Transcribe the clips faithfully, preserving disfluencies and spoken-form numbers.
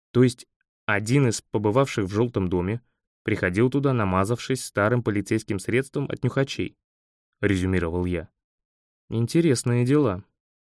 То есть один из побывавших в желтом доме приходил туда, намазавшись старым полицейским средством от нюхачей, резюмировал я. Интересные дела.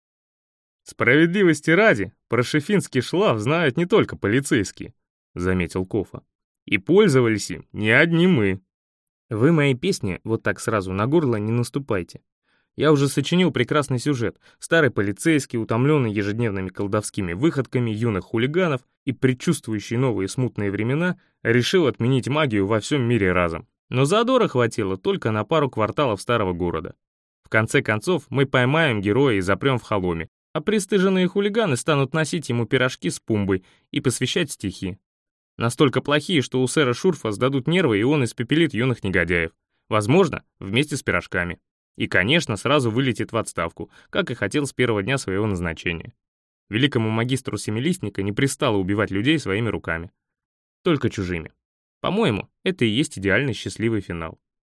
Справедливости ради, про шефинский шлаф знают не только полицейские, заметил Кофа. И пользовались им не одни мы. Вы мои песни вот так сразу на горло не наступайте. Я уже сочинил прекрасный сюжет. Старый полицейский, утомленный ежедневными колдовскими выходками юных хулиганов и предчувствующий новые смутные времена, решил отменить магию во всем мире разом. Но задора хватило только на пару кварталов старого города. В конце концов, мы поймаем героя и запрем в холоме, а пристыженные хулиганы станут носить ему пирожки с пумбой и посвящать стихи. Настолько плохие, что у сэра Шурфа сдадут нервы, и он испепелит юных негодяев. Возможно, вместе с пирожками. И, конечно, сразу вылетит в отставку, как и хотел с первого дня своего назначения. Великому магистру Семилистника не пристало убивать людей своими руками. Только чужими. По-моему, это и есть идеальный счастливый финал.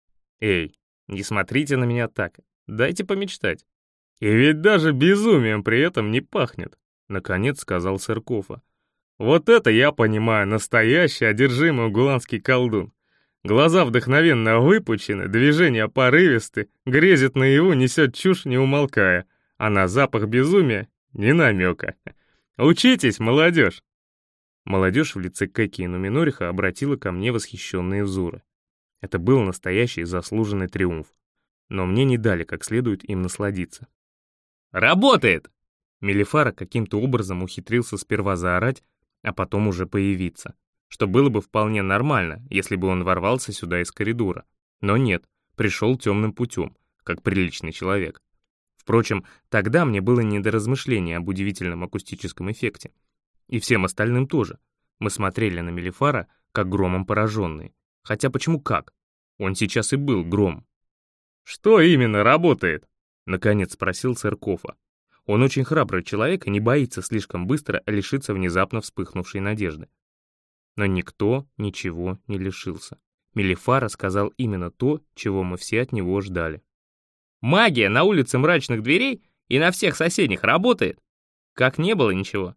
Эй, не смотрите на меня так. Дайте помечтать. И ведь даже безумием при этом не пахнет, наконец сказал сэр Кофа. Вот это я понимаю, настоящий одержимый гуланский колдун. Глаза вдохновенно выпучены, движения порывисты, грезит наяву, несет чушь не умолкая, а на запах безумия ни намека. Учитесь, молодежь! Молодежь в лице Кэки и Нуминориха обратила ко мне восхищенные взоры. Это был настоящий заслуженный триумф. Но мне не дали как следует им насладиться. «Работает!» Мелифара каким-то образом ухитрился сперва заорать, а потом уже появиться, что было бы вполне нормально, если бы он ворвался сюда из коридора. Но нет, пришел темным путем, как приличный человек. Впрочем, тогда мне было не до размышления об удивительном акустическом эффекте. И всем остальным тоже. Мы смотрели на Мелифара, как громом пораженные. Хотя почему как? Он сейчас и был гром. «Что именно работает?» — наконец спросил сэр Кофа. Он очень храбрый человек и не боится слишком быстро лишиться внезапно вспыхнувшей надежды. Но никто ничего не лишился. Мелифара сказал именно то, чего мы все от него ждали. «Магия на улице Мрачных Дверей и на всех соседних работает! Как не было ничего!»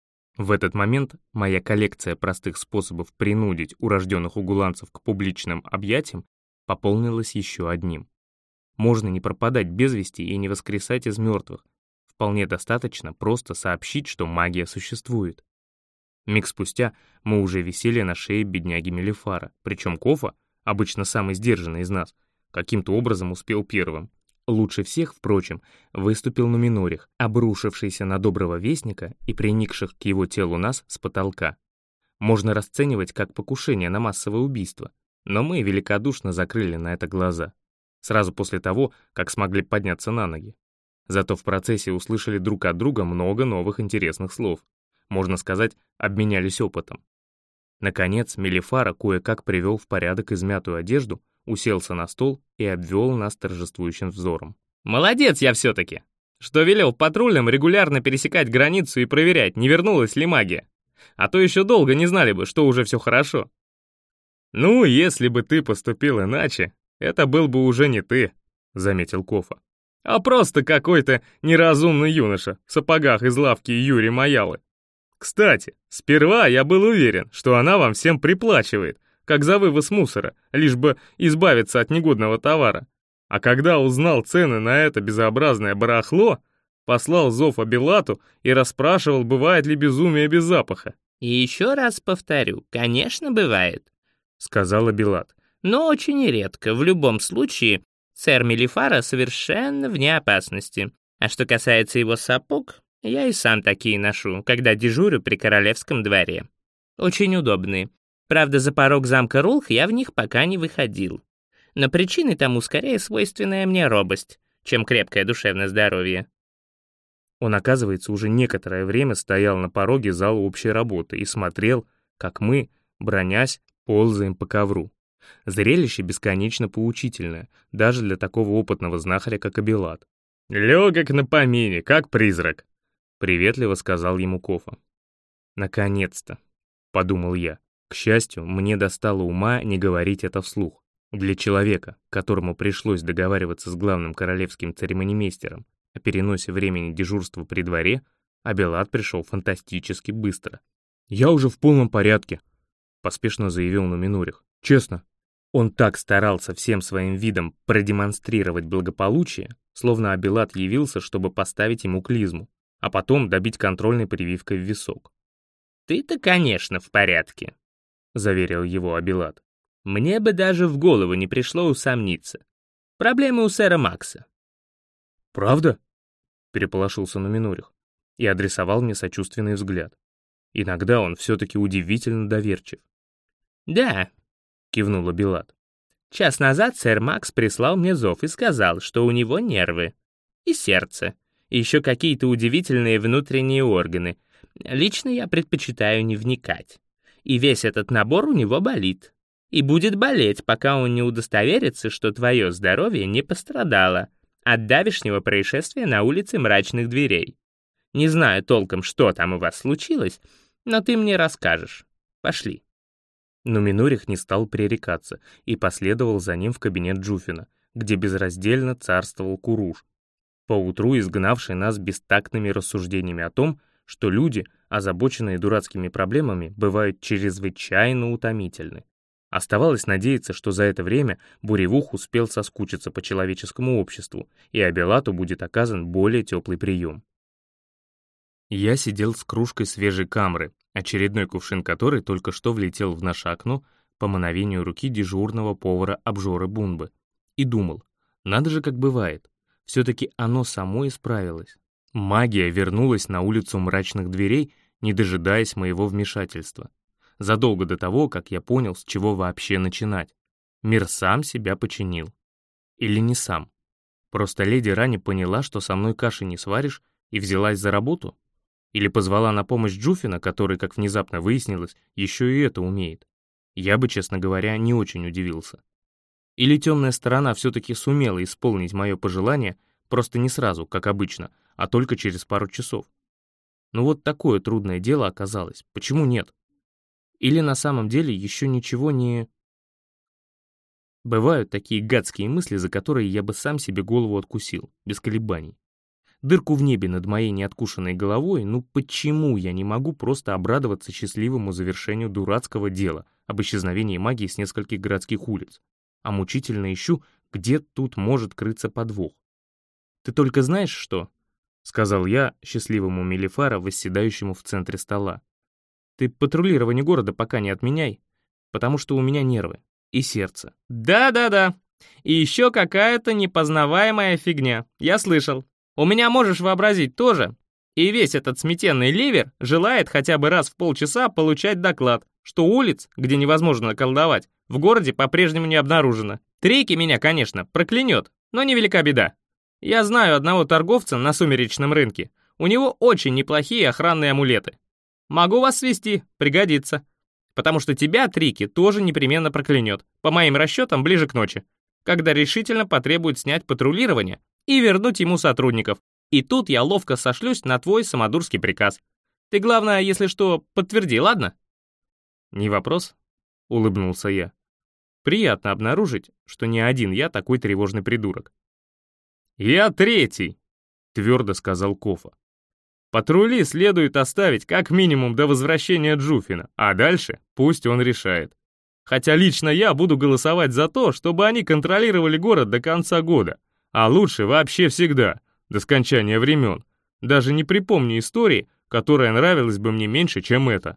В этот момент моя коллекция простых способов принудить урожденных угуланцев к публичным объятиям пополнилась еще одним. Можно не пропадать без вести и не воскресать из мертвых. Вполне достаточно просто сообщить, что магия существует. Миг спустя мы уже висели на шее бедняги Мелифара, причем Кофа, обычно самый сдержанный из нас, каким-то образом успел первым. Лучше всех, впрочем, выступил Нуминорих, обрушившийся на доброго вестника и приникших к его телу нас с потолка. Можно расценивать как покушение на массовое убийство, но мы великодушно закрыли на это глаза. Сразу после того, как смогли подняться на ноги. Зато в процессе услышали друг от друга много новых интересных слов. Можно сказать, обменялись опытом. Наконец, Мелифара кое-как привел в порядок измятую одежду, уселся на стол и обвел нас торжествующим взором. «Молодец я все-таки! Что велел патрульным регулярно пересекать границу и проверять, не вернулась ли магия. А то еще долго не знали бы, что уже все хорошо». «Ну, если бы ты поступил иначе, это был бы уже не ты», — заметил Кофа. «А просто какой-то неразумный юноша в сапогах из лавки Юри Маялы. Кстати, сперва я был уверен, что она вам всем приплачивает, как за вывоз мусора, лишь бы избавиться от негодного товара. А когда узнал цены на это безобразное барахло, послал зов Абилату и расспрашивал, бывает ли безумие без запаха». «И еще раз повторю, конечно, бывает», — сказал Абилат. «но очень редко. В любом случае, сэр Мелифара совершенно вне опасности. А что касается его сапог, я и сам такие ношу, когда дежурю при королевском дворе. Очень удобные. Правда, за порог замка Рулх я в них пока не выходил. Но причиной тому скорее свойственная мне робость, чем крепкое душевное здоровье». Он, оказывается, уже некоторое время стоял на пороге зала общей работы и смотрел, как мы, бронясь, ползаем по ковру. Зрелище бесконечно поучительное, даже для такого опытного знахаря, как Абилат. «Легок на помине, как призрак», — приветливо сказал ему Кофа. «Наконец-то», — подумал я. К счастью, мне достало ума не говорить это вслух. Для человека, которому пришлось договариваться с главным королевским церемонимейстером о переносе времени дежурства при дворе, Абилат пришел фантастически быстро. «Я уже в полном порядке», — поспешно заявил Нуминорих. «Честно». Он так старался всем своим видом продемонстрировать благополучие, словно Абилат явился, чтобы поставить ему клизму, а потом добить контрольной прививкой в висок. «Ты-то, конечно, в порядке», — заверил его Абилат. «Мне бы даже в голову не пришло усомниться. Проблемы у сэра Макса». «Правда?» — переполошился Нуминорих и адресовал мне сочувственный взгляд. Иногда он все-таки удивительно доверчив. «Да», — кивнул Абилат. «Час назад сэр Макс прислал мне зов и сказал, что у него нервы и сердце, и еще какие-то удивительные внутренние органы. Лично я предпочитаю не вникать. И весь этот набор у него болит. И будет болеть, пока он не удостоверится, что твое здоровье не пострадало от давешнего происшествия на улице Мрачных Дверей. Не знаю толком, что там у вас случилось, но ты мне расскажешь. Пошли». Но Минорих не стал пререкаться и последовал за ним в кабинет Джуфина, где безраздельно царствовал Куруш, поутру изгнавший нас бестактными рассуждениями о том, что люди, озабоченные дурацкими проблемами, бывают чрезвычайно утомительны. Оставалось надеяться, что за это время Буревух успел соскучиться по человеческому обществу, и Абилату будет оказан более теплый прием. Я сидел с кружкой свежей камры, очередной кувшин которой только что влетел в наше окно по мановению руки дежурного повара-обжоры Бунбы, и думал, надо же как бывает, все-таки оно само исправилось. Магия вернулась на улицу Мрачных Дверей, не дожидаясь моего вмешательства. Задолго до того, как я понял, с чего вообще начинать. Мир сам себя починил. Или не сам. Просто леди Рани поняла, что со мной каши не сваришь, и взялась за работу? Или позвала на помощь Джуфина, который, как внезапно выяснилось, еще и это умеет? Я бы, честно говоря, не очень удивился. Или темная сторона все-таки сумела исполнить мое пожелание, просто не сразу, как обычно, а только через пару часов. Ну вот такое трудное дело оказалось. Почему нет? Или на самом деле еще ничего не... Бывают такие гадские мысли, за которые я бы сам себе голову откусил, без колебаний. Дырку в небе над моей неоткушенной головой, ну почему я не могу просто обрадоваться счастливому завершению дурацкого дела об исчезновении магии с нескольких городских улиц, а мучительно ищу, где тут может крыться подвох. «Ты только знаешь что?» — сказал я счастливому Мелифара, восседающему в центре стола. «Ты патрулирование города пока не отменяй, потому что у меня нервы и сердце». «Да-да-да, и еще какая-то непознаваемая фигня, я слышал. У меня, можешь вообразить, тоже. И весь этот сметенный ливер желает хотя бы раз в полчаса получать доклад, что улиц, где невозможно колдовать, в городе по-прежнему не обнаружено. Трейки меня, конечно, проклянет, но невелика беда. Я знаю одного торговца на сумеречном рынке. У него очень неплохие охранные амулеты. Могу вас свести, пригодится. Потому что тебя, Трики, тоже непременно проклянет, по моим расчетам, ближе к ночи, когда решительно потребует снять патрулирование и вернуть ему сотрудников. И тут я ловко сошлюсь на твой самодурский приказ. Ты, главное, если что, подтверди, ладно?» «Не вопрос», — улыбнулся я. «Приятно обнаружить, что не один я такой тревожный придурок». «Я третий», — твердо сказал Кофа. «Патрули следует оставить как минимум до возвращения Джуфина, а дальше пусть он решает. Хотя лично я буду голосовать за то, чтобы они контролировали город до конца года, а лучше вообще всегда, до скончания времен. Даже не припомню истории, которая нравилась бы мне меньше, чем эта».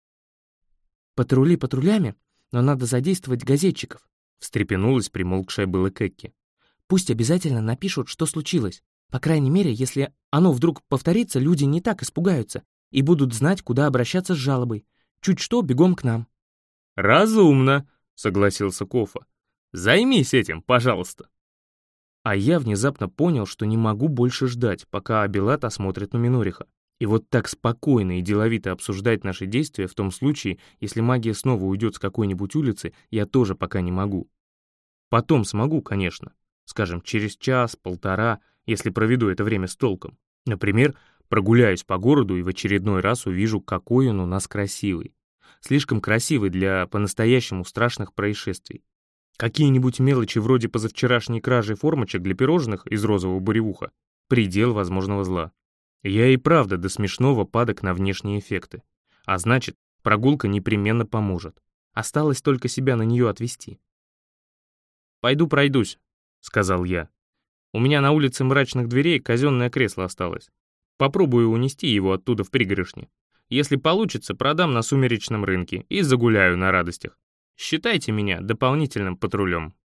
«Патрули патрулями, но надо задействовать газетчиков», встрепенулась примолкшая была Кэкки. «Пусть обязательно напишут, что случилось. По крайней мере, если оно вдруг повторится, люди не так испугаются и будут знать, куда обращаться с жалобой. Чуть что, бегом к нам». «Разумно», — согласился Кофа. «Займись этим, пожалуйста». А я внезапно понял, что не могу больше ждать, пока Абилат осмотрит Нуминориха. И вот так спокойно и деловито обсуждать наши действия в том случае, если магия снова уйдет с какой-нибудь улицы, я тоже пока не могу. Потом смогу, конечно. Скажем, через час, полтора, если проведу это время с толком. Например, прогуляюсь по городу и в очередной раз увижу, какой он у нас красивый. Слишком красивый для по-настоящему страшных происшествий. Какие-нибудь мелочи вроде позавчерашней кражи формочек для пирожных из розового буревуха — предел возможного зла. Я и правда до смешного падок на внешние эффекты. А значит, Прогулка непременно поможет. Осталось только себя на нее отвезти. «Пойду пройдусь», — сказал я. «У меня на улице Мрачных Дверей казенное кресло осталось. Попробую унести его оттуда в пригоршни. Если получится, продам на сумеречном рынке и загуляю на радостях. Считайте меня дополнительным патрулем».